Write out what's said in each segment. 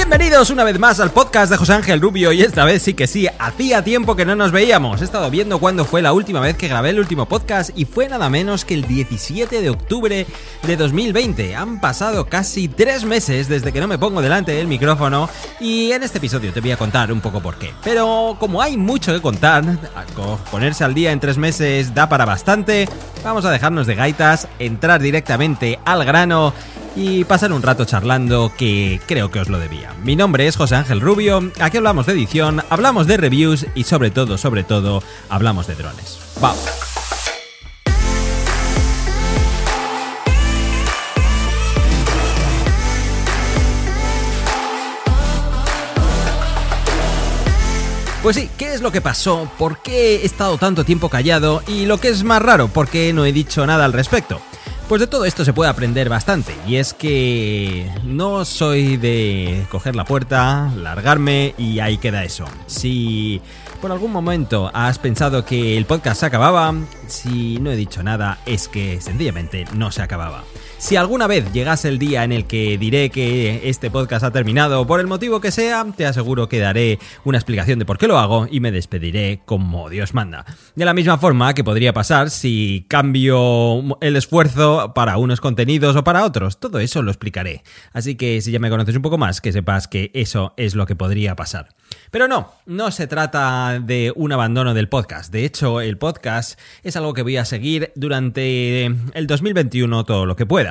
Bienvenidos una vez más al podcast de José Ángel Rubio y esta vez sí que sí, hacía tiempo que no nos veíamos. He estado viendo cuándo fue la última vez que grabé el último podcast y fue nada menos que el 17 de octubre de 2020. Han pasado casi 3 meses desde que no me pongo delante del micrófono y en este episodio te voy a contar un poco por qué. Pero como hay mucho que contar, ponerse al día en 3 meses da para bastante, vamos a dejarnos de gaitas, entrar directamente al grano y pasar un rato charlando que creo que os lo debía. Mi nombre es José Ángel Rubio, aquí hablamos de edición, hablamos de reviews y sobre todo, hablamos de drones. ¡Vamos! Pues sí, ¿qué es lo que pasó? ¿Por qué he estado tanto tiempo callado? Y lo que es más raro, ¿por qué no he dicho nada al respecto? Pues de todo esto se puede aprender bastante, y es que no soy de coger la puerta, largarme y ahí queda eso. Si por algún momento has pensado que el podcast se acababa, si no he dicho nada es que sencillamente no se acababa. Si alguna vez llegase el día en el que diré que este podcast ha terminado por el motivo que sea, te aseguro que daré una explicación de por qué lo hago y me despediré como Dios manda. De la misma forma que podría pasar si cambio el esfuerzo para unos contenidos o para otros. Todo eso lo explicaré. Así que si ya me conoces un poco más, que sepas que eso es lo que podría pasar. Pero no se trata de un abandono del podcast. De hecho, el podcast es algo que voy a seguir durante el 2021 todo lo que pueda.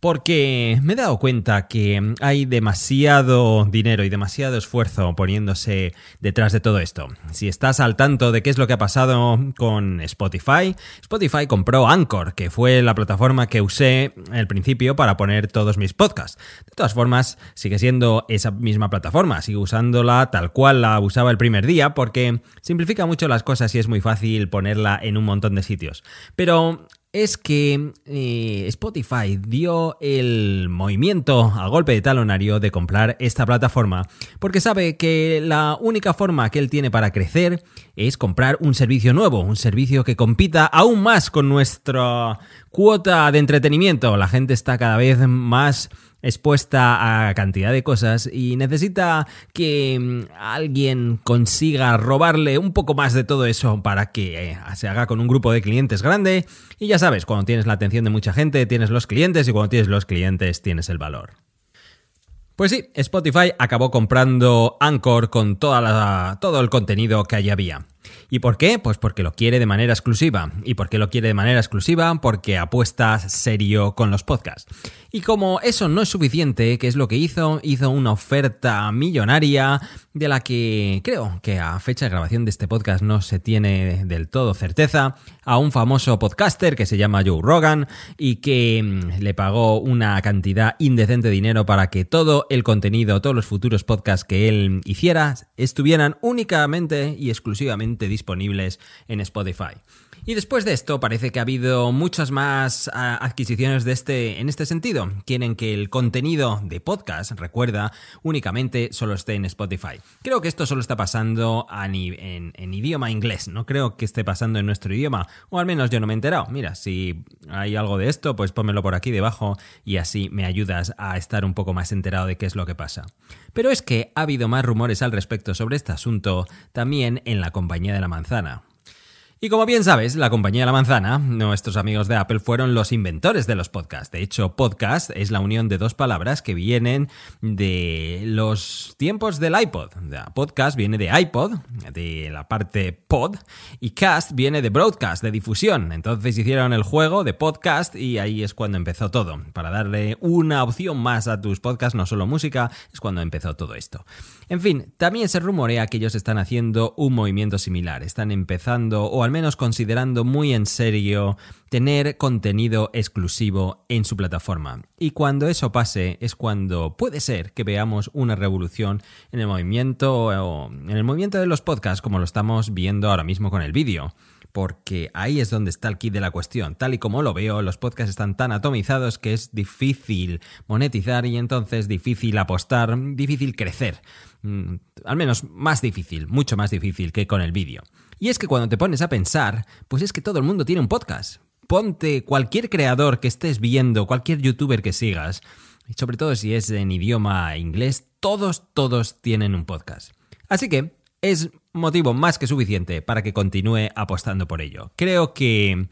Porque me he dado cuenta que hay demasiado dinero y demasiado esfuerzo poniéndose detrás de todo esto. Si estás al tanto de qué es lo que ha pasado con Spotify compró Anchor, que fue la plataforma que usé al principio para poner todos mis podcasts. De todas formas, sigue siendo esa misma plataforma, sigo usándola tal cual la usaba el primer día, porque simplifica mucho las cosas y es muy fácil ponerla en un montón de sitios. Pero es que Spotify dio el movimiento a golpe de talonario de comprar esta plataforma porque sabe que la única forma que él tiene para crecer es comprar un servicio nuevo, un servicio que compita aún más con nuestra cuota de entretenimiento. La gente está cada vez más expuesta a cantidad de cosas y necesita que alguien consiga robarle un poco más de todo eso para que se haga con un grupo de clientes grande. Y ya sabes, cuando tienes la atención de mucha gente tienes los clientes y cuando tienes los clientes tienes el valor. Pues sí, Spotify acabó comprando Anchor con todo el contenido que allí había. ¿Y por qué? Pues porque lo quiere de manera exclusiva. ¿Y por qué lo quiere de manera exclusiva? Porque apuesta serio con los podcasts. Y como eso no es suficiente, ¿qué es lo que hizo? Hizo una oferta millonaria de la que creo que a fecha de grabación de este podcast no se tiene del todo certeza, a un famoso podcaster que se llama Joe Rogan y que le pagó una cantidad indecente de dinero para que todo el contenido, todos los futuros podcasts que él hiciera estuvieran únicamente y exclusivamente disponibles en Spotify. Y después de esto parece que ha habido muchas más adquisiciones en este sentido. Quieren que el contenido de podcast, recuerda, únicamente solo esté en Spotify. Creo que esto solo está pasando en idioma inglés. No creo que esté pasando en nuestro idioma, o al menos yo no me he enterado. Mira, si hay algo de esto, pues pónmelo por aquí debajo y así me ayudas a estar un poco más enterado de qué es lo que pasa. Pero es que ha habido más rumores al respecto sobre este asunto también en la compañía de la manzana. Y como bien sabes, la compañía de la manzana, nuestros amigos de Apple, fueron los inventores de los podcasts. De hecho, podcast es la unión de dos palabras que vienen de los tiempos del iPod. Podcast viene de iPod, de la parte pod, y cast viene de broadcast, de difusión. Entonces hicieron el juego de podcast y ahí es cuando empezó todo. Para darle una opción más a tus podcasts, no solo música, es cuando empezó todo esto. En fin, también se rumorea que ellos están haciendo un movimiento similar. Están empezando, o al menos considerando muy en serio, tener contenido exclusivo en su plataforma. Y cuando eso pase es cuando puede ser que veamos una revolución en el movimiento de los podcasts, como lo estamos viendo ahora mismo con el vídeo. Porque ahí es donde está el kit de la cuestión. Tal y como lo veo, los podcasts están tan atomizados que es difícil monetizar y entonces difícil apostar, difícil crecer. Al menos más difícil, mucho más difícil que con el vídeo. Y es que cuando te pones a pensar, pues es que todo el mundo tiene un podcast. Ponte cualquier creador que estés viendo, cualquier youtuber que sigas, y sobre todo si es en idioma inglés, todos tienen un podcast. Así que es motivo más que suficiente para que continúe apostando por ello. Creo que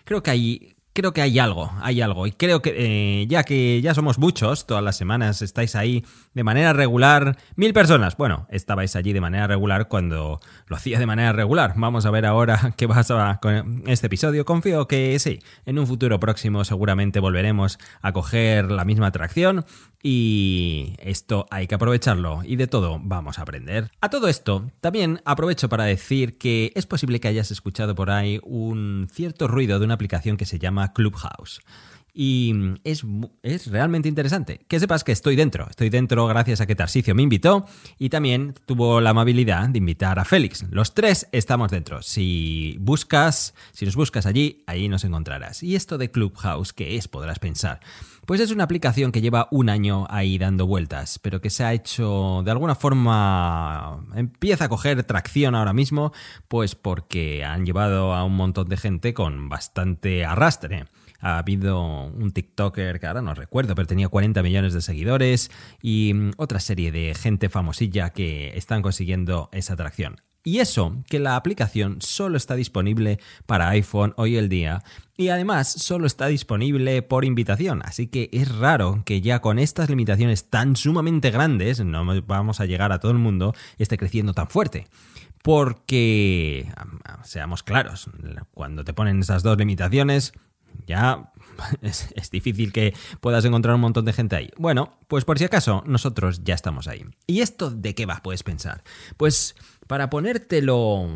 hay algo, y creo que ya somos muchos, todas las semanas estáis ahí de manera regular, 1000 personas, bueno, estabais allí de manera regular cuando lo hacía de manera regular. Vamos a ver ahora qué pasa con este episodio. Confío que sí, en un futuro próximo seguramente volveremos a coger la misma atracción y esto hay que aprovecharlo y de todo vamos a aprender. A todo esto, también aprovecho para decir que es posible que hayas escuchado por ahí un cierto ruido de una aplicación que se llama Clubhouse. Y es realmente interesante. Que sepas que estoy dentro gracias a que Tarsicio me invitó y también tuvo la amabilidad de invitar a Félix. Los tres estamos dentro. Si nos buscas allí, ahí nos encontrarás. ¿Y esto de Clubhouse qué es? Podrás pensar. Pues es una aplicación que lleva un año ahí dando vueltas, pero que se ha hecho de alguna forma, empieza a coger tracción ahora mismo, pues porque han llevado a un montón de gente con bastante arrastre. Ha habido un TikToker que ahora no recuerdo, pero tenía 40 millones de seguidores y otra serie de gente famosilla que están consiguiendo esa atracción. Y eso, que la aplicación solo está disponible para iPhone hoy el día y además solo está disponible por invitación. Así que es raro que ya con estas limitaciones tan sumamente grandes, no vamos a llegar a todo el mundo, esté creciendo tan fuerte. Porque, seamos claros, cuando te ponen esas dos limitaciones, ya es difícil que puedas encontrar un montón de gente ahí. Bueno, pues por si acaso, nosotros ya estamos ahí. ¿Y esto de qué va? Puedes pensar. Pues para ponértelo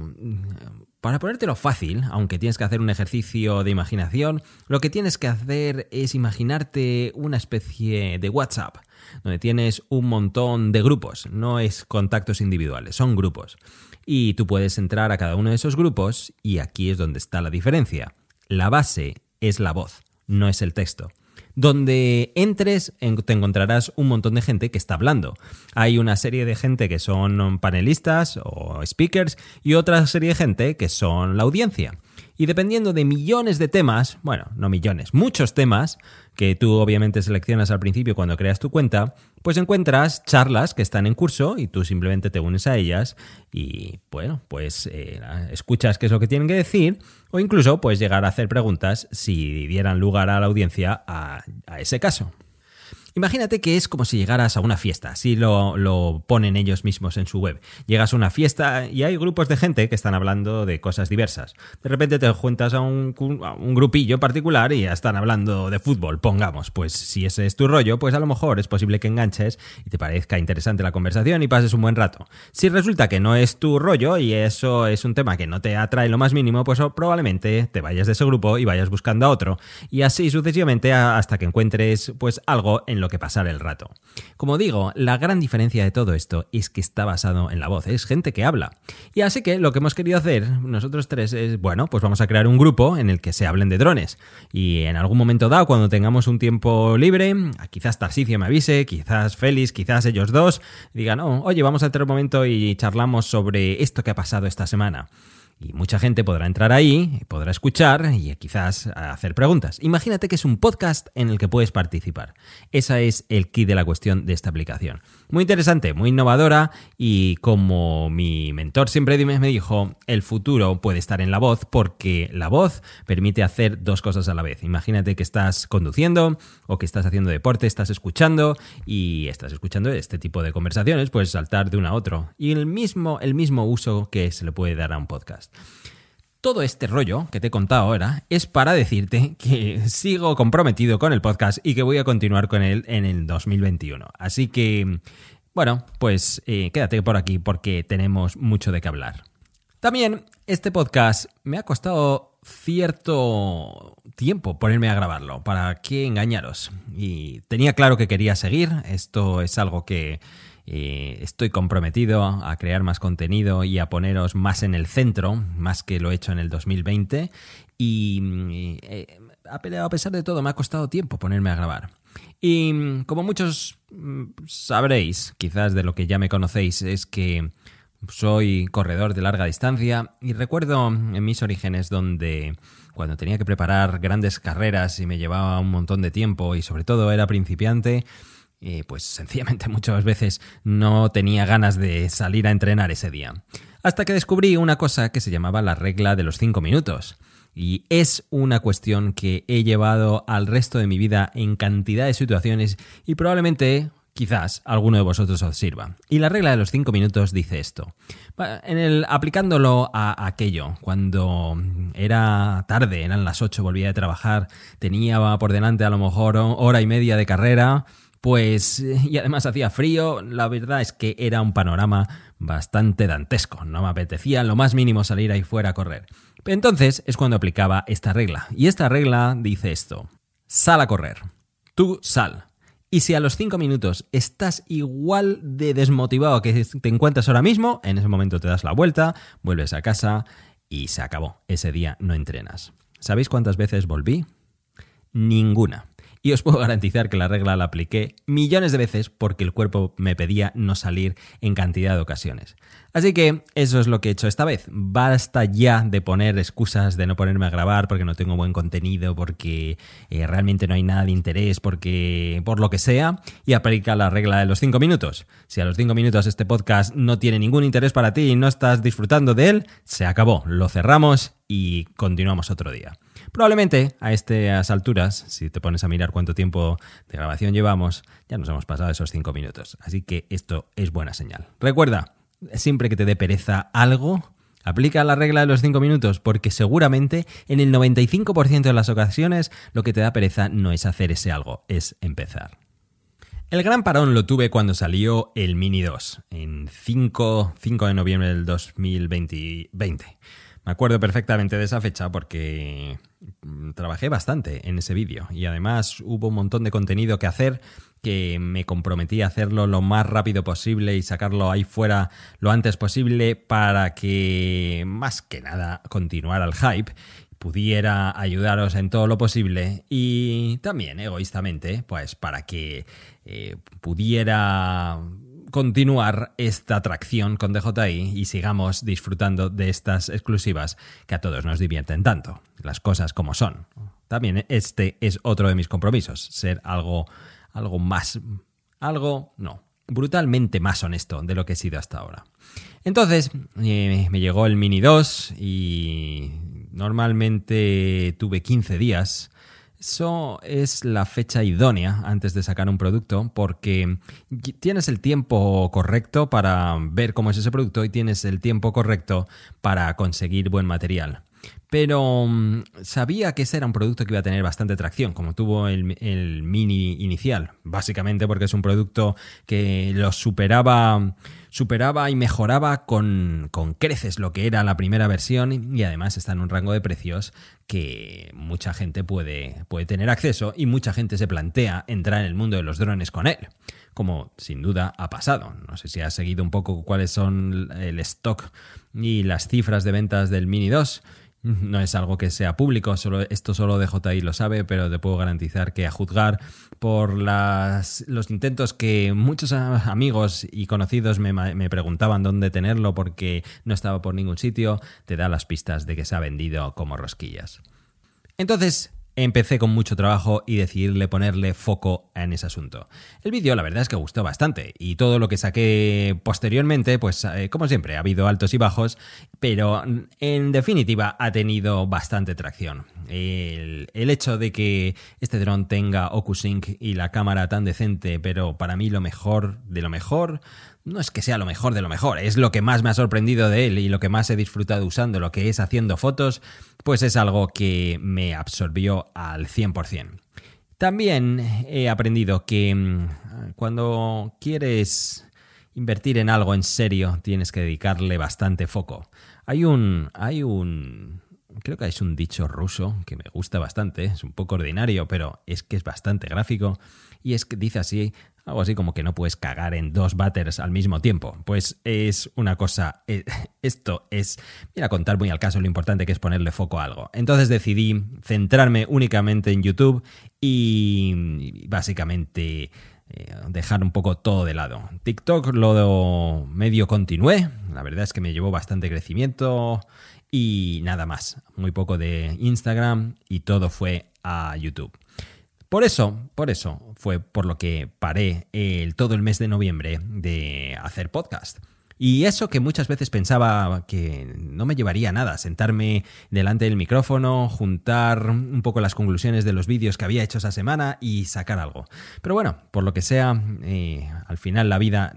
fácil, aunque tienes que hacer un ejercicio de imaginación, lo que tienes que hacer es imaginarte una especie de WhatsApp, donde tienes un montón de grupos. No es contactos individuales, son grupos. Y tú puedes entrar a cada uno de esos grupos y aquí es donde está la diferencia. La base es la voz, no es el texto. Donde entres te encontrarás un montón de gente que está hablando. Hay una serie de gente que son panelistas o speakers y otra serie de gente que son la audiencia. Y dependiendo de millones de temas, bueno, no millones, muchos temas que tú obviamente seleccionas al principio cuando creas tu cuenta, pues encuentras charlas que están en curso y tú simplemente te unes a ellas y, bueno, pues escuchas qué es lo que tienen que decir o incluso puedes llegar a hacer preguntas si dieran lugar a la audiencia a ese caso. Imagínate que es como si llegaras a una fiesta, así lo ponen ellos mismos en su web. Llegas a una fiesta y hay grupos de gente que están hablando de cosas diversas. De repente te juntas a un grupillo particular y ya están hablando de fútbol, pongamos. Pues si ese es tu rollo, pues a lo mejor es posible que enganches y te parezca interesante la conversación y pases un buen rato. Si resulta que no es tu rollo y eso es un tema que no te atrae lo más mínimo, pues probablemente te vayas de ese grupo y vayas buscando a otro. Y así sucesivamente hasta que encuentres pues algo en lo que pasar el rato. Como digo, la gran diferencia de todo esto es que está basado en la voz, es gente que habla. Y así que lo que hemos querido hacer nosotros tres es, bueno, pues vamos a crear un grupo en el que se hablen de drones. Y en algún momento dado, cuando tengamos un tiempo libre, quizás Tarsicio me avise, quizás Félix, quizás ellos dos, digan, oh, oye, vamos a tener un momento y charlamos sobre esto que ha pasado esta semana. Y mucha gente podrá entrar ahí, podrá escuchar y quizás hacer preguntas. Imagínate que es un podcast en el que puedes participar. Ese es el kit de la cuestión de esta aplicación. Muy interesante, muy innovadora y como mi mentor siempre me dijo, el futuro puede estar en la voz porque la voz permite hacer dos cosas a la vez. Imagínate que estás conduciendo o que estás haciendo deporte, estás escuchando este tipo de conversaciones, puedes saltar de uno a otro. Y el mismo uso que se le puede dar a un podcast. Todo este rollo que te he contado ahora es para decirte que sigo comprometido con el podcast y que voy a continuar con él en el 2021. Así que, bueno, pues quédate por aquí porque tenemos mucho de qué hablar. También este podcast me ha costado cierto tiempo ponerme a grabarlo, ¿para qué engañaros? Y tenía claro que quería seguir, esto es algo que estoy comprometido a crear más contenido y a poneros más en el centro, más que lo he hecho en el 2020 y a pesar de todo me ha costado tiempo ponerme a grabar. Y como muchos sabréis, quizás de lo que ya me conocéis, es que soy corredor de larga distancia y recuerdo en mis orígenes donde cuando tenía que preparar grandes carreras y me llevaba un montón de tiempo y sobre todo era principiante, pues sencillamente muchas veces no tenía ganas de salir a entrenar ese día. Hasta que descubrí una cosa que se llamaba la regla de los 5 minutos. Y es una cuestión que he llevado al resto de mi vida en cantidad de situaciones y probablemente, quizás, alguno de vosotros os sirva. Y la regla de los 5 minutos dice esto. Aplicándolo a aquello, cuando era tarde, eran las 8, volvía de trabajar, tenía por delante a lo mejor hora y media de carrera, pues, y además hacía frío, la verdad es que era un panorama bastante dantesco. No me apetecía en lo más mínimo salir ahí fuera a correr. Entonces es cuando aplicaba esta regla. Y esta regla dice esto. Sal a correr. Tú sal. Y si a los 5 minutos estás igual de desmotivado que te encuentras ahora mismo, en ese momento te das la vuelta, vuelves a casa y se acabó. Ese día no entrenas. ¿Sabéis cuántas veces volví? Ninguna. Y os puedo garantizar que la regla la apliqué millones de veces porque el cuerpo me pedía no salir en cantidad de ocasiones. Así que eso es lo que he hecho esta vez. Basta ya de poner excusas de no ponerme a grabar porque no tengo buen contenido, porque realmente no hay nada de interés, porque por lo que sea, y aplica la regla de los 5 minutos. Si a los 5 minutos este podcast no tiene ningún interés para ti y no estás disfrutando de él, se acabó, lo cerramos y continuamos otro día. Probablemente a estas alturas, si te pones a mirar cuánto tiempo de grabación llevamos, ya nos hemos pasado esos 5 minutos. Así que esto es buena señal. Recuerda, siempre que te dé pereza algo, aplica la regla de los 5 minutos, porque seguramente en el 95% de las ocasiones lo que te da pereza no es hacer ese algo, es empezar. El gran parón lo tuve cuando salió el Mini 2, en 5 de noviembre del 2020. Me acuerdo perfectamente de esa fecha porque trabajé bastante en ese vídeo y además hubo un montón de contenido que hacer que me comprometí a hacerlo lo más rápido posible y sacarlo ahí fuera lo antes posible para que, más que nada, continuara el hype, pudiera ayudaros en todo lo posible y también, egoístamente, pues para que pudiera continuar esta atracción con DJI y sigamos disfrutando de estas exclusivas que a todos nos divierten tanto, las cosas como son. También este es otro de mis compromisos, ser brutalmente más honesto de lo que he sido hasta ahora. Entonces, me llegó el Mini 2 y normalmente tuve 15 días. Eso es la fecha idónea antes de sacar un producto porque tienes el tiempo correcto para ver cómo es ese producto y tienes el tiempo correcto para conseguir buen material. Pero sabía que ese era un producto que iba a tener bastante tracción, como tuvo el Mini inicial, básicamente porque es un producto que lo superaba y mejoraba con creces lo que era la primera versión y además está en un rango de precios que mucha gente puede tener acceso y mucha gente se plantea entrar en el mundo de los drones con él, como sin duda ha pasado. No sé si has seguido un poco cuáles son el stock y las cifras de ventas del Mini 2. No es algo que sea público, esto solo DJI lo sabe, pero te puedo garantizar que a juzgar por los intentos que muchos amigos y conocidos me preguntaban dónde tenerlo porque no estaba por ningún sitio, te da las pistas de que se ha vendido como rosquillas. Entonces empecé con mucho trabajo y decidí ponerle foco en ese asunto. El vídeo la verdad es que gustó bastante y todo lo que saqué posteriormente, pues como siempre ha habido altos y bajos, pero en definitiva ha tenido bastante tracción. El hecho de que este dron tenga OcuSync y la cámara tan decente, pero para mí lo mejor de lo mejor, no es que sea lo mejor de lo mejor, es lo que más me ha sorprendido de él y lo que más he disfrutado usando, lo que es haciendo fotos, pues es algo que me absorbió al 100%. También he aprendido que cuando quieres invertir en algo en serio tienes que dedicarle bastante foco. Creo que es un dicho ruso que me gusta bastante, es un poco ordinario, pero es que es bastante gráfico y es que dice así, algo así como que no puedes cagar en 2 váteres al mismo tiempo. Pues es una cosa, esto es, mira, contar muy al caso lo importante que es ponerle foco a algo. Entonces decidí centrarme únicamente en YouTube y básicamente dejar un poco todo de lado. TikTok lo medio continué, la verdad es que me llevó bastante crecimiento y nada más. Muy poco de Instagram y todo fue a YouTube. Por eso fue por lo que paré todo el mes de noviembre de hacer podcast. Y eso que muchas veces pensaba que no me llevaría a nada, sentarme delante del micrófono, juntar un poco las conclusiones de los vídeos que había hecho esa semana y sacar algo. Pero bueno, por lo que sea, al final la vida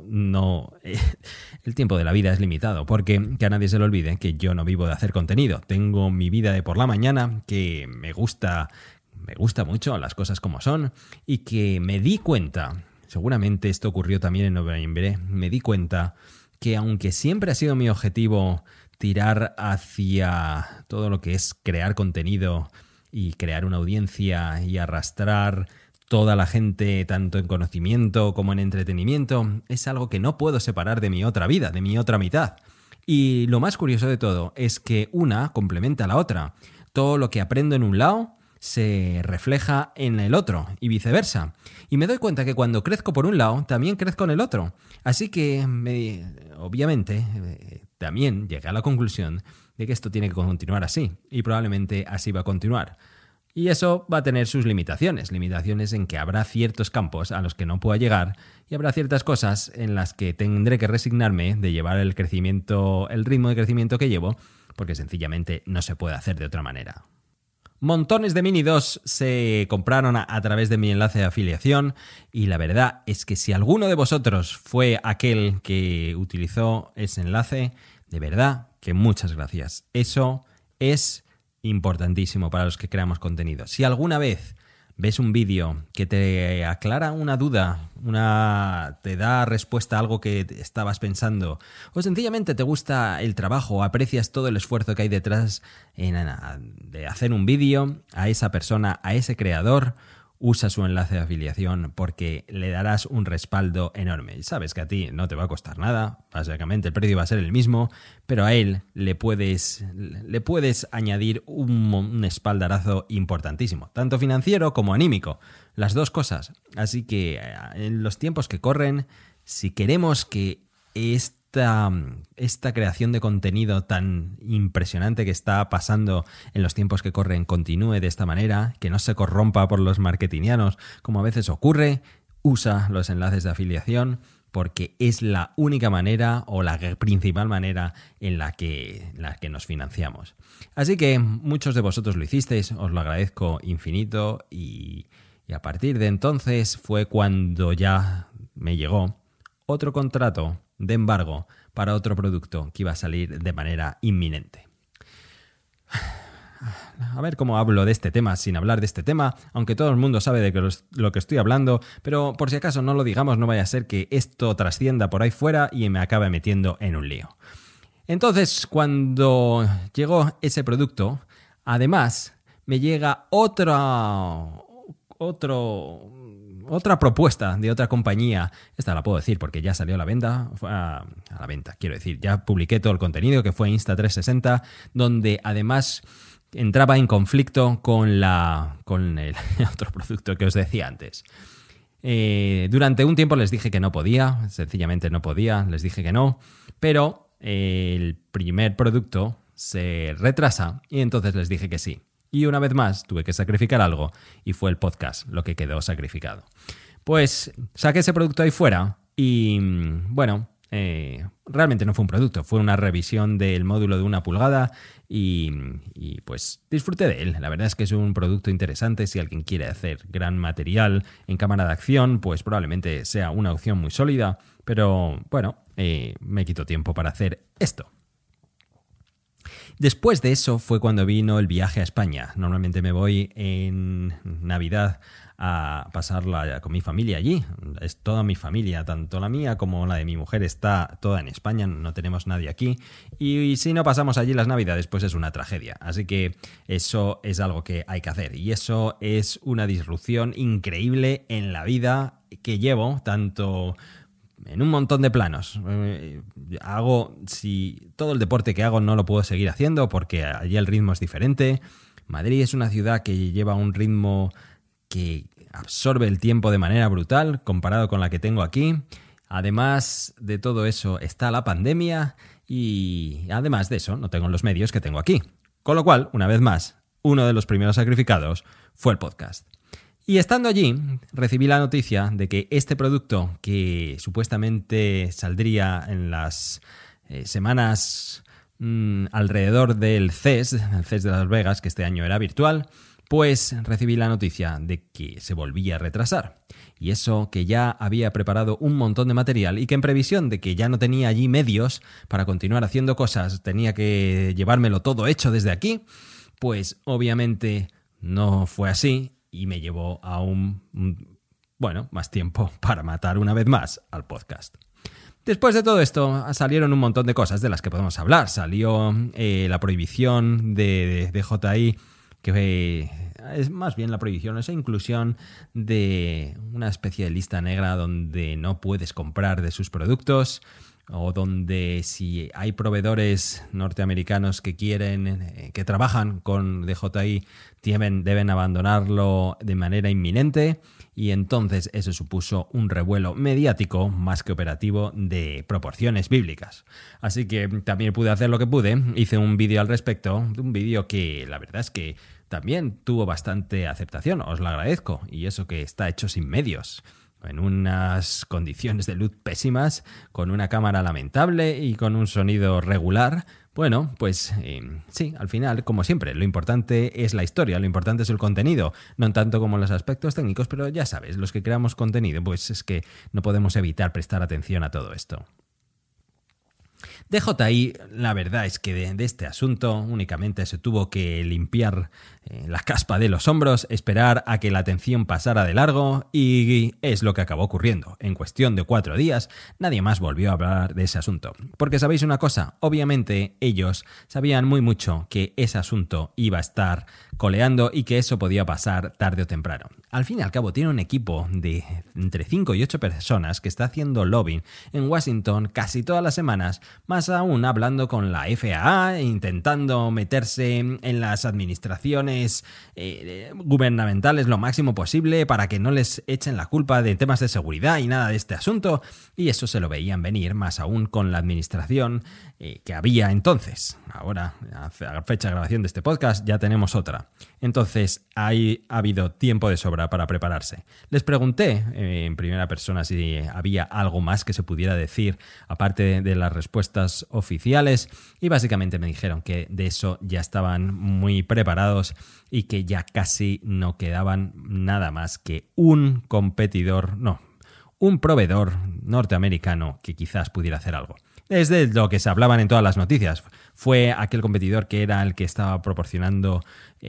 el tiempo de la vida es limitado, porque que a nadie se le olvide que yo no vivo de hacer contenido. Tengo mi vida de por la mañana, que me gusta mucho las cosas como son, y que me di cuenta, seguramente esto ocurrió también en noviembre, me di cuenta que aunque siempre ha sido mi objetivo tirar hacia todo lo que es crear contenido y crear una audiencia y arrastrar toda la gente tanto en conocimiento como en entretenimiento, es algo que no puedo separar de mi otra vida, de mi otra mitad. Y lo más curioso de todo es que una complementa a la otra. Todo lo que aprendo en un lado se refleja en el otro y viceversa. Y me doy cuenta que cuando crezco por un lado, también crezco en el otro. Así que, obviamente, también llegué a la conclusión de que esto tiene que continuar así. Y probablemente así va a continuar. Y eso va a tener sus limitaciones. Limitaciones en que habrá ciertos campos a los que no pueda llegar y habrá ciertas cosas en las que tendré que resignarme de llevar el ritmo de crecimiento que llevo, porque sencillamente no se puede hacer de otra manera. Montones de Mini 2 se compraron a través de mi enlace de afiliación y la verdad es que si alguno de vosotros fue aquel que utilizó ese enlace, de verdad que muchas gracias. Eso es importantísimo para los que creamos contenido. Si alguna vez ves un vídeo que te aclara una duda, te da respuesta a algo que estabas pensando, o sencillamente te gusta el trabajo, aprecias todo el esfuerzo que hay detrás de hacer un vídeo, a esa persona, a ese creador, usa su enlace de afiliación porque le darás un respaldo enorme. Y sabes que a ti no te va a costar nada, básicamente el precio va a ser el mismo, pero a él le puedes añadir un espaldarazo importantísimo, tanto financiero como anímico, las dos cosas. Así que en los tiempos que corren, si queremos que esta creación de contenido tan impresionante que está pasando en los tiempos que corren continúe de esta manera, que no se corrompa por los marketingianos como a veces ocurre, usa los enlaces de afiliación porque es la única manera o la principal manera en la que nos financiamos. Así que muchos de vosotros lo hicisteis, os lo agradezco infinito y a partir de entonces fue cuando ya me llegó otro contrato de embargo para otro producto que iba a salir de manera inminente. A ver cómo hablo de este tema sin hablar de este tema, aunque todo el mundo sabe de lo que estoy hablando, pero por si acaso no lo digamos, no vaya a ser que esto trascienda por ahí fuera y me acabe metiendo en un lío. Entonces, cuando llegó ese producto, además me llega otra propuesta de otra compañía. Esta la puedo decir porque ya salió a la venta, quiero decir, ya publiqué todo el contenido que fue Insta360, donde además entraba en conflicto con el otro producto que os decía antes. Durante un tiempo les dije que no podía, sencillamente no podía, les dije que no, pero el primer producto se retrasa y entonces les dije que sí. Y una vez más tuve que sacrificar algo y fue el podcast lo que quedó sacrificado. Pues saqué ese producto ahí fuera y bueno, realmente no fue un producto, fue una revisión del módulo de 1 pulgada y pues disfruté de él. La verdad es que es un producto interesante. Si alguien quiere hacer gran material en cámara de acción, pues probablemente sea una opción muy sólida, pero bueno, me quitó tiempo para hacer esto. Después de eso fue cuando vino el viaje a España. Normalmente me voy en Navidad a pasarla con mi familia allí. Es toda mi familia, tanto la mía como la de mi mujer está toda en España, no tenemos nadie aquí. Y si no pasamos allí las Navidades, pues es una tragedia. Así que eso es algo que hay que hacer. Y eso es una disrupción increíble en la vida que llevo, tanto en un montón de planos. Todo el deporte que hago no lo puedo seguir haciendo porque allí el ritmo es diferente. Madrid es una ciudad que lleva un ritmo que absorbe el tiempo de manera brutal comparado con la que tengo aquí. Además de todo eso está la pandemia y además de eso no tengo los medios que tengo aquí. Con lo cual, una vez más, uno de los primeros sacrificados fue el podcast. Y estando allí, recibí la noticia de que este producto, que supuestamente saldría en las semanas alrededor del CES de Las Vegas, que este año era virtual, pues recibí la noticia de que se volvía a retrasar. Y eso que ya había preparado un montón de material y que en previsión de que ya no tenía allí medios para continuar haciendo cosas, tenía que llevármelo todo hecho desde aquí, pues obviamente no fue así. Y me llevó a más tiempo para matar una vez más al podcast. Después de todo esto salieron un montón de cosas de las que podemos hablar. Salió la prohibición de DJI, que es más bien la prohibición, esa inclusión de una especie de lista negra donde no puedes comprar de sus productos, o donde si hay proveedores norteamericanos que trabajan con DJI, deben abandonarlo de manera inminente, y entonces eso supuso un revuelo mediático más que operativo de proporciones bíblicas. Así que también pude hacer lo que pude, hice un vídeo al respecto, un vídeo que la verdad es que también tuvo bastante aceptación, os lo agradezco, y eso que está hecho sin medios, en unas condiciones de luz pésimas, con una cámara lamentable y con un sonido regular. Bueno, pues sí, al final, como siempre, lo importante es la historia, lo importante es el contenido, no tanto como los aspectos técnicos, pero ya sabes, los que creamos contenido, pues es que no podemos evitar prestar atención a todo esto. DJI, la verdad es que de este asunto únicamente se tuvo que limpiar la caspa de los hombros, esperar a que la atención pasara de largo, y es lo que acabó ocurriendo. En cuestión de 4 días, nadie más volvió a hablar de ese asunto. Porque sabéis una cosa, obviamente ellos sabían muy mucho que ese asunto iba a estar coleando y que eso podía pasar tarde o temprano. Al fin y al cabo tiene un equipo de entre 5 y 8 personas que está haciendo lobbying en Washington casi todas las semanas, más aún hablando con la FAA, intentando meterse en las administraciones gubernamentales lo máximo posible para que no les echen la culpa de temas de seguridad y nada de este asunto, y eso se lo veían venir, más aún con la administración que había entonces. Ahora, a fecha de grabación de este podcast, ya tenemos otra. Entonces, ha habido tiempo de sobra para prepararse. Les pregunté en primera persona si había algo más que se pudiera decir, aparte de las respuestas oficiales, y básicamente me dijeron que de eso ya estaban muy preparados y que ya casi no quedaban nada más que un proveedor norteamericano que quizás pudiera hacer algo. Es de lo que se hablaban en todas las noticias. Fue aquel competidor que era el que estaba proporcionando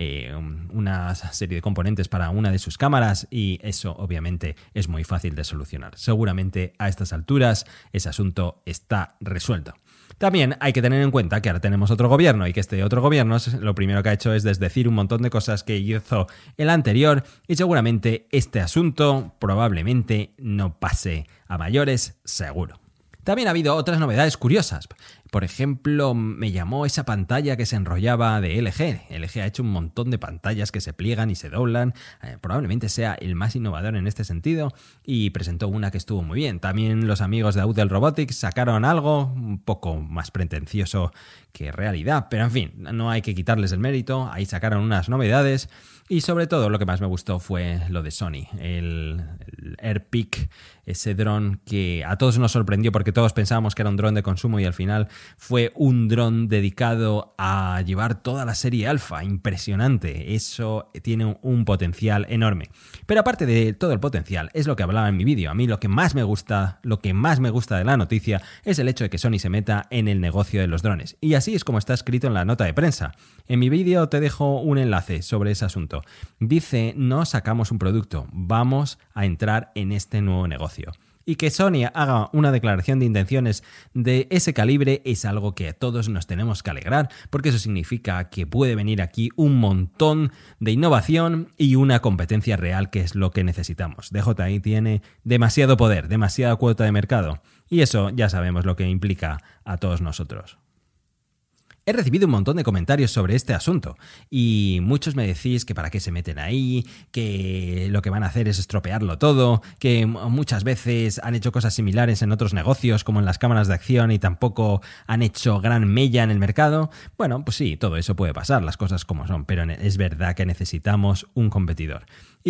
una serie de componentes para una de sus cámaras, y eso obviamente es muy fácil de solucionar. Seguramente a estas alturas ese asunto está resuelto. También hay que tener en cuenta que ahora tenemos otro gobierno, y que este otro gobierno lo primero que ha hecho es desdecir un montón de cosas que hizo el anterior, y seguramente este asunto probablemente no pase a mayores, seguro. También ha habido otras novedades curiosas. Por ejemplo, me llamó esa pantalla que se enrollaba de LG. LG ha hecho un montón de pantallas que se pliegan y se doblan. Probablemente sea el más innovador en este sentido, y presentó una que estuvo muy bien. También los amigos de Autel Robotics sacaron algo un poco más pretencioso que realidad, pero en fin, no hay que quitarles el mérito. Ahí sacaron unas novedades, y sobre todo lo que más me gustó fue lo de Sony, el AirPic, ese dron que a todos nos sorprendió porque todos pensábamos que era un dron de consumo, y al final fue un dron dedicado a llevar toda la serie Alpha. Impresionante, eso tiene un potencial enorme. Pero aparte de todo el potencial, es lo que hablaba en mi vídeo. A mí lo que más me gusta de la noticia es el hecho de que Sony se meta en el negocio de los drones. Y así es como está escrito en la nota de prensa. En mi vídeo te dejo un enlace sobre ese asunto. Dice: no sacamos un producto, vamos a entrar en este nuevo negocio. Y que Sony haga una declaración de intenciones de ese calibre es algo que a todos nos tenemos que alegrar, porque eso significa que puede venir aquí un montón de innovación y una competencia real, que es lo que necesitamos. DJI tiene demasiado poder, demasiada cuota de mercado, y eso ya sabemos lo que implica a todos nosotros. He recibido un montón de comentarios sobre este asunto y muchos me decís que para qué se meten ahí, que lo que van a hacer es estropearlo todo, que muchas veces han hecho cosas similares en otros negocios como en las cámaras de acción y tampoco han hecho gran mella en el mercado. Bueno, pues sí, todo eso puede pasar, las cosas como son, pero es verdad que necesitamos un competidor.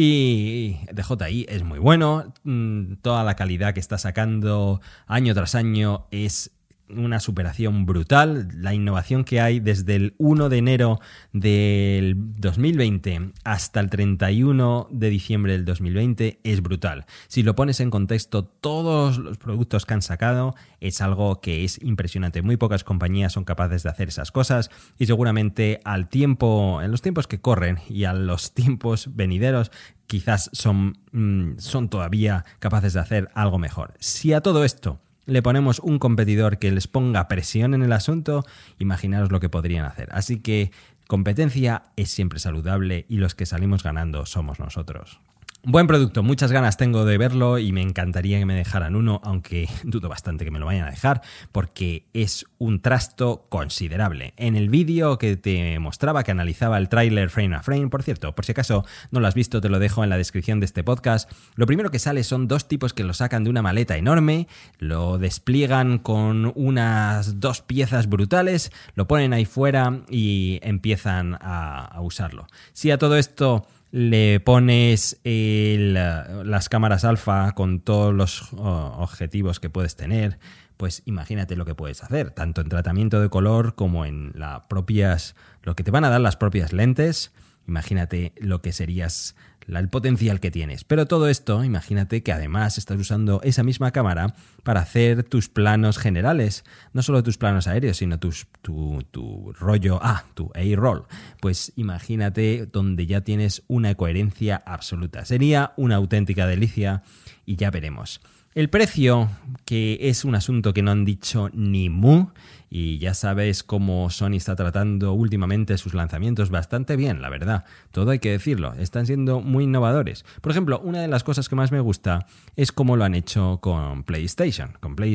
Y DJI es muy bueno, toda la calidad que está sacando año tras año es una superación brutal. La innovación que hay desde el 1 de enero del 2020 hasta el 31 de diciembre del 2020 es brutal. Si lo pones en contexto, todos los productos que han sacado es algo que es impresionante. Muy pocas compañías son capaces de hacer esas cosas y seguramente en los tiempos que corren y a los tiempos venideros quizás son todavía capaces de hacer algo mejor. Si a todo esto le ponemos un competidor que les ponga presión en el asunto, imaginaros lo que podrían hacer. Así que competencia es siempre saludable y los que salimos ganando somos nosotros. Buen producto, muchas ganas tengo de verlo y me encantaría que me dejaran uno, aunque dudo bastante que me lo vayan a dejar, porque es un trasto considerable. En el vídeo que te mostraba, que analizaba el tráiler frame a frame, por cierto, por si acaso no lo has visto, te lo dejo en la descripción de este podcast, lo primero que sale son dos tipos que lo sacan de una maleta enorme, lo despliegan con unas 2 piezas brutales, lo ponen ahí fuera y empiezan a usarlo. Si a todo esto le pones las cámaras alfa con todos los objetivos que puedes tener, pues imagínate lo que puedes hacer, tanto en tratamiento de color como en lo que te van a dar las propias lentes. Imagínate lo que serías, el potencial que tienes. Pero todo esto, imagínate que además estás usando esa misma cámara para hacer tus planos generales. No solo tus planos aéreos, sino tu rollo, tu A-roll. Pues imagínate donde ya tienes una coherencia absoluta. Sería una auténtica delicia y ya veremos. El precio, que es un asunto que no han dicho ni mu, y ya sabes cómo Sony está tratando últimamente sus lanzamientos bastante bien, la verdad. Todo hay que decirlo, están siendo muy innovadores. Por ejemplo, una de las cosas que más me gusta es cómo lo han hecho con PlayStation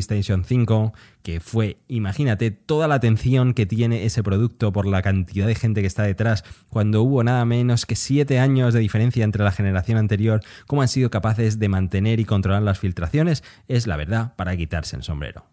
5, que fue, imagínate, toda la atención que tiene ese producto por la cantidad de gente que está detrás, cuando hubo nada menos que 7 años de diferencia entre la generación anterior, cómo han sido capaces de mantener y controlar las filtraciones, es la verdad para quitarse el sombrero.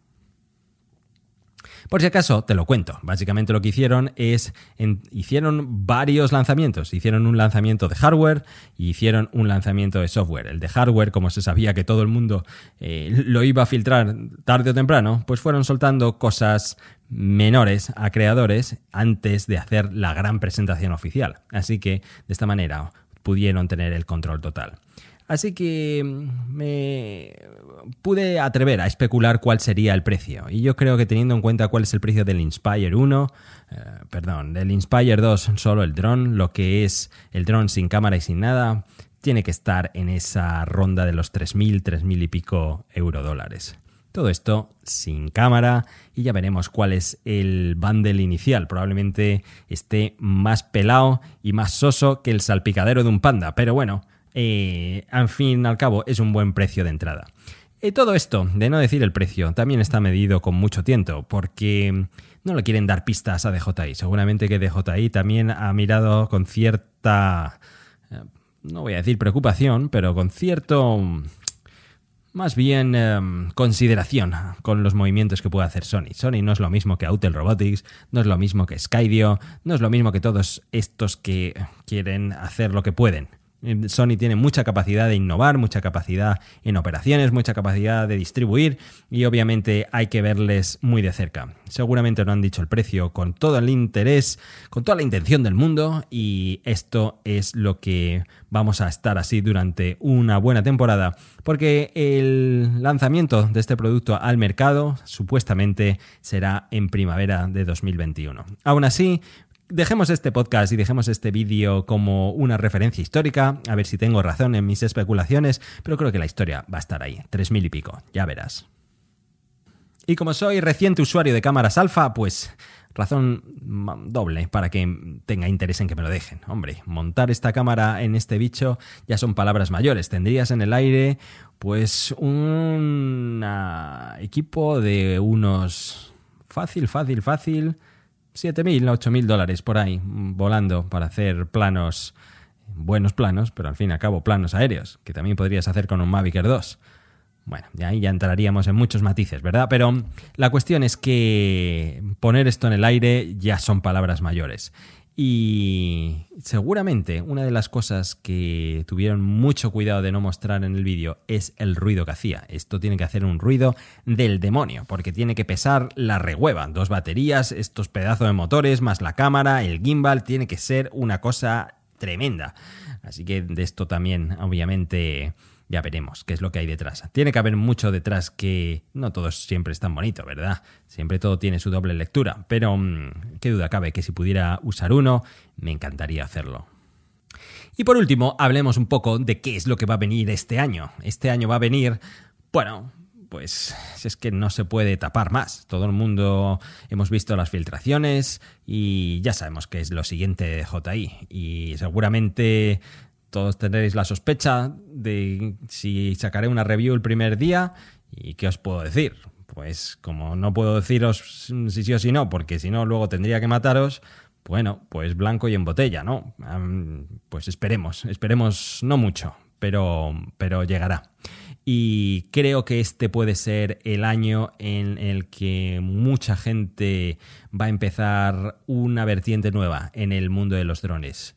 Por si acaso, te lo cuento. Básicamente lo que hicieron hicieron varios lanzamientos. Hicieron un lanzamiento de hardware y hicieron un lanzamiento de software. El de hardware, como se sabía que todo el mundo lo iba a filtrar tarde o temprano, pues fueron soltando cosas menores a creadores antes de hacer la gran presentación oficial. Así que, de esta manera, pudieron tener el control total. Así que me pude atrever a especular cuál sería el precio. Y yo creo que teniendo en cuenta cuál es el precio del Inspire 1, del Inspire 2 solo el dron, lo que es el dron sin cámara y sin nada, tiene que estar en esa ronda de los 3.000 y pico eurodólares. Todo esto sin cámara y ya veremos cuál es el bundle inicial. Probablemente esté más pelado y más soso que el salpicadero de un panda, pero bueno, al fin y al cabo es un buen precio de entrada. Todo esto, de no decir el precio, también está medido con mucho tiento, porque no le quieren dar pistas a DJI. Seguramente que DJI también ha mirado con cierta, no voy a decir preocupación, pero con cierto, más bien consideración con los movimientos que puede hacer Sony. Sony no es lo mismo que Autel Robotics, no es lo mismo que Skydio, no es lo mismo que todos estos que quieren hacer lo que pueden. Sony tiene mucha capacidad de innovar, mucha capacidad en operaciones, mucha capacidad de distribuir y obviamente hay que verles muy de cerca. Seguramente no han dicho el precio con todo el interés, con toda la intención del mundo y esto es lo que vamos a estar así durante una buena temporada porque el lanzamiento de este producto al mercado supuestamente será en primavera de 2021. Aún así, dejemos este podcast y dejemos este vídeo como una referencia histórica, a ver si tengo razón en mis especulaciones, pero creo que la historia va a estar ahí, 3.000 y pico, ya verás. Y como soy reciente usuario de cámaras alfa, pues razón doble para que tenga interés en que me lo dejen. Hombre, montar esta cámara en este bicho ya son palabras mayores. Tendrías en el aire pues un equipo de unos fácil, 7.000, 8.000 dólares por ahí, volando para hacer planos, buenos planos, pero al fin y al cabo planos aéreos, que también podrías hacer con un Mavic Air 2. Bueno, y ahí ya entraríamos en muchos matices, ¿verdad? Pero la cuestión es que poner esto en el aire ya son palabras mayores. Y seguramente una de las cosas que tuvieron mucho cuidado de no mostrar en el vídeo es el ruido que hacía. Esto tiene que hacer un ruido del demonio, porque tiene que pesar la rehueva. 2 baterías, estos pedazos de motores, más la cámara, el gimbal, tiene que ser una cosa tremenda. Así que de esto también, obviamente, ya veremos qué es lo que hay detrás. Tiene que haber mucho detrás, que no todo siempre es tan bonito, ¿verdad? Siempre todo tiene su doble lectura, pero qué duda cabe que si pudiera usar uno, me encantaría hacerlo. Y por último, hablemos un poco de qué es lo que va a venir este año. Este año va a venir, bueno, pues es que no se puede tapar más. Todo el mundo hemos visto las filtraciones y ya sabemos qué es lo siguiente de DJI. Y seguramente todos tendréis la sospecha de si sacaré una review el primer día. ¿Y qué os puedo decir? Pues como no puedo deciros si sí o si no, porque si no luego tendría que mataros, bueno, pues blanco y en botella, ¿no? Pues esperemos no mucho, pero llegará. Y creo que este puede ser el año en el que mucha gente va a empezar una vertiente nueva en el mundo de los drones.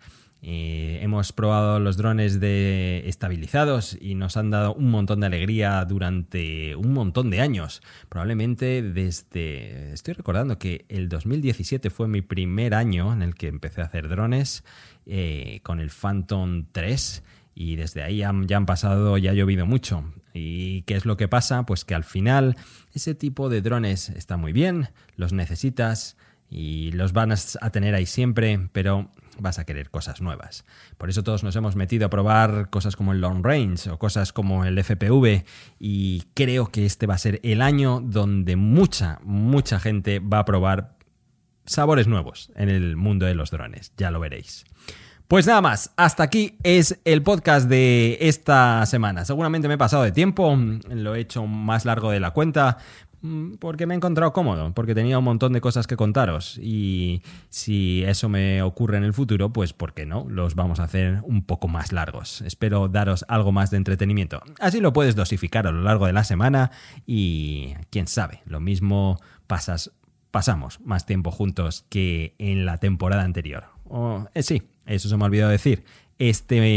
Hemos probado los drones estabilizados y nos han dado un montón de alegría durante un montón de años. Probablemente estoy recordando que el 2017 fue mi primer año en el que empecé a hacer drones con el Phantom 3 y desde ahí ya ha llovido mucho. ¿Y qué es lo que pasa? Pues que al final ese tipo de drones está muy bien, los necesitas y los van a tener ahí siempre, pero vas a querer cosas nuevas. Por eso todos nos hemos metido a probar cosas como el Long Range o cosas como el FPV, y creo que este va a ser el año donde mucha gente va a probar sabores nuevos en el mundo de los drones. Ya lo veréis. Pues nada más, hasta aquí es el podcast de esta semana. Seguramente me he pasado de tiempo, lo he hecho más largo de la cuenta, porque me he encontrado cómodo, porque tenía un montón de cosas que contaros, y si eso me ocurre en el futuro, pues ¿por qué no? Los vamos a hacer un poco más largos. Espero daros algo más de entretenimiento. Así lo puedes dosificar a lo largo de la semana y quién sabe, lo mismo pasamos más tiempo juntos que en la temporada anterior. Sí, eso se me ha olvidado decir. Este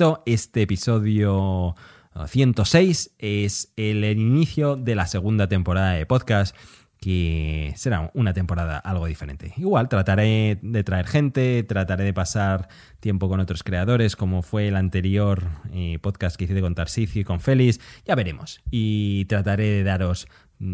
episodio 106 es el inicio de la segunda temporada de podcast, que será una temporada algo diferente. Igual trataré de traer gente, trataré de pasar tiempo con otros creadores, como fue el anterior podcast que hice con Tarsicio y con Félix. Ya veremos. Y trataré de daros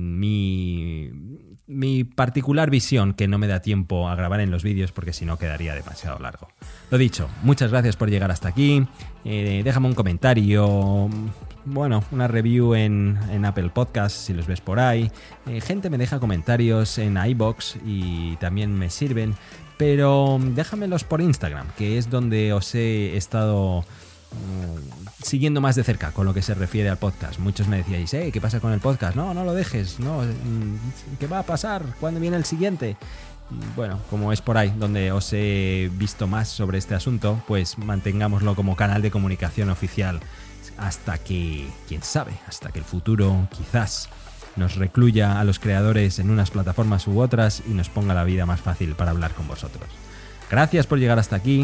mi particular visión, que no me da tiempo a grabar en los vídeos porque si no quedaría demasiado largo. Lo dicho, muchas gracias por llegar hasta aquí. Déjame un comentario, bueno, una review en Apple Podcasts si los ves por ahí. Gente me deja comentarios en iVoox y también me sirven, pero déjamelos por Instagram, que es donde os he estado siguiendo más de cerca con lo que se refiere al podcast. Muchos me decíais, ¿qué pasa con el podcast? No lo dejes, no, ¿qué va a pasar? ¿Cuándo viene el siguiente? Bueno, como es por ahí donde os he visto más sobre este asunto, pues mantengámoslo como canal de comunicación oficial hasta que, quién sabe, hasta que el futuro quizás nos recluya a los creadores en unas plataformas u otras y nos ponga la vida más fácil para hablar con vosotros. Gracias por llegar hasta aquí.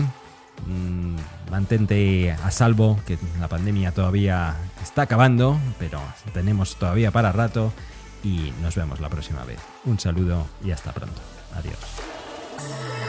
Mantente a salvo, que la pandemia todavía está acabando, pero tenemos todavía para rato, y nos vemos la próxima vez. Un saludo y hasta pronto. Adiós.